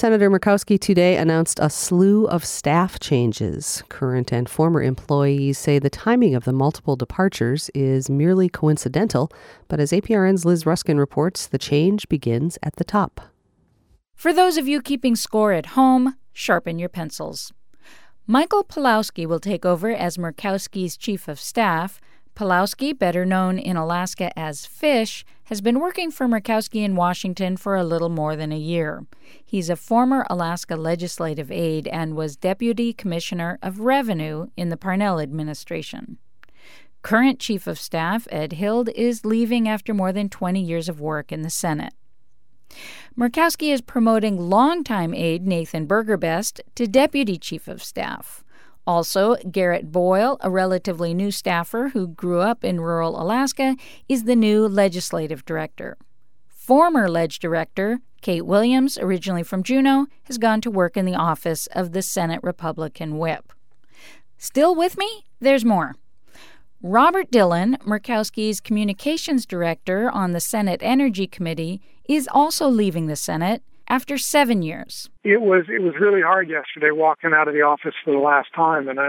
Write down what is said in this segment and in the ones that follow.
Senator Murkowski today announced a slew of staff changes. Current and former employees say the timing of the multiple departures is merely coincidental, but as APRN's Liz Ruskin reports, the change begins at the top. For those of you keeping score at home, sharpen your pencils. Michael Pawlowski will take over as Murkowski's chief of staff. Pawlowski, better known in Alaska as Fish, has been working for Murkowski in Washington for a little more than a year. He's a former Alaska legislative aide and was Deputy Commissioner of Revenue in the Parnell administration. Current Chief of Staff Ed Hild is leaving after more than 20 years of work in the Senate. Murkowski is promoting longtime aide Nathan Bergerbest to Deputy Chief of Staff. Also, Garrett Boyle, a relatively new staffer who grew up in rural Alaska, is the new legislative director. Former Ledge Director Kate Williams, originally from Juneau, has gone to work in the office of the Senate Republican Whip. Still with me? There's more. Robert Dillon, Murkowski's communications director on the Senate Energy Committee, is also leaving the Senate after 7 years. It was really hard yesterday walking out of the office for the last time, and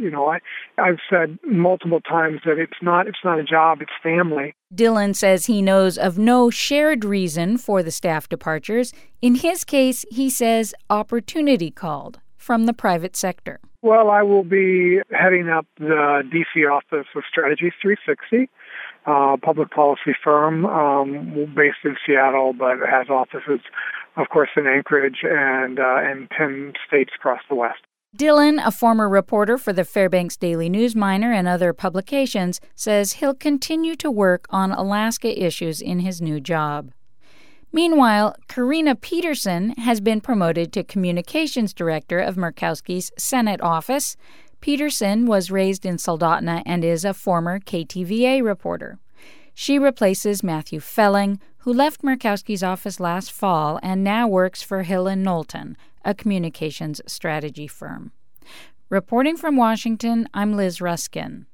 I've said multiple times that it's not a job, it's family. Dillon says he knows of no shared reason for the staff departures. In his case, he says opportunity called from the private sector. Well, I will be heading up the D.C. office of Strategy 360, public policy firm based in Seattle, but has offices, of course, in Anchorage and 10 states across the West. Dillon, a former reporter for the Fairbanks Daily News Miner and other publications, says he'll continue to work on Alaska issues in his new job. Meanwhile, Karina Peterson has been promoted to communications director of Murkowski's Senate office. Peterson was raised in Soldotna and is a former KTVA reporter. She replaces Matthew Felling, who left Murkowski's office last fall and now works for Hill & Knowlton, a communications strategy firm. Reporting from Washington, I'm Liz Ruskin.